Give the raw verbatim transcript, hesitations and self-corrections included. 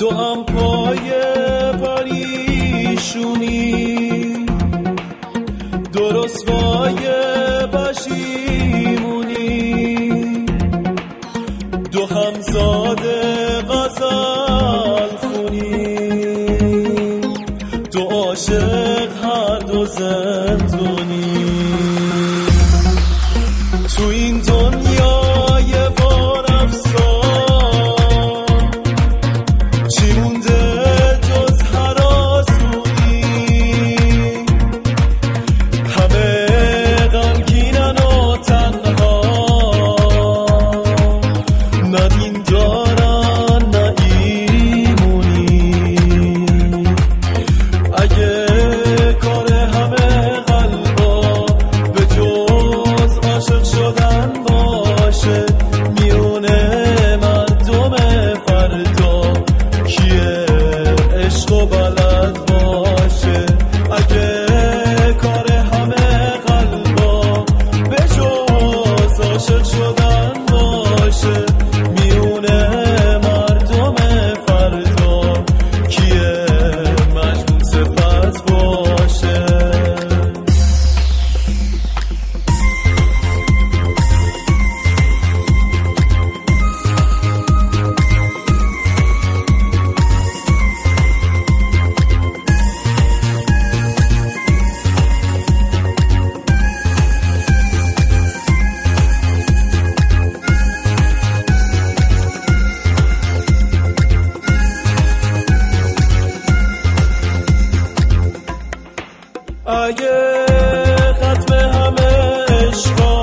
تو هم پای پریشونی درست وای پشیمونی دو همزاده غزل خونی دو عاشق هر دو زندونی تو این دنیای بار افسان چی مونده جز هراسونی همه غمگینن و تنها نه دین دارن نه ایمونی اگه کار همه قلبا به جز عاشق شدن باشه میونه مردم فردا کیه عشق و بلد باشه اگه کار همه قلبا به جز عاشق شدن باشه میونه مردم فردا کیه مجنون صفت باشه اگه ختم همه عشقا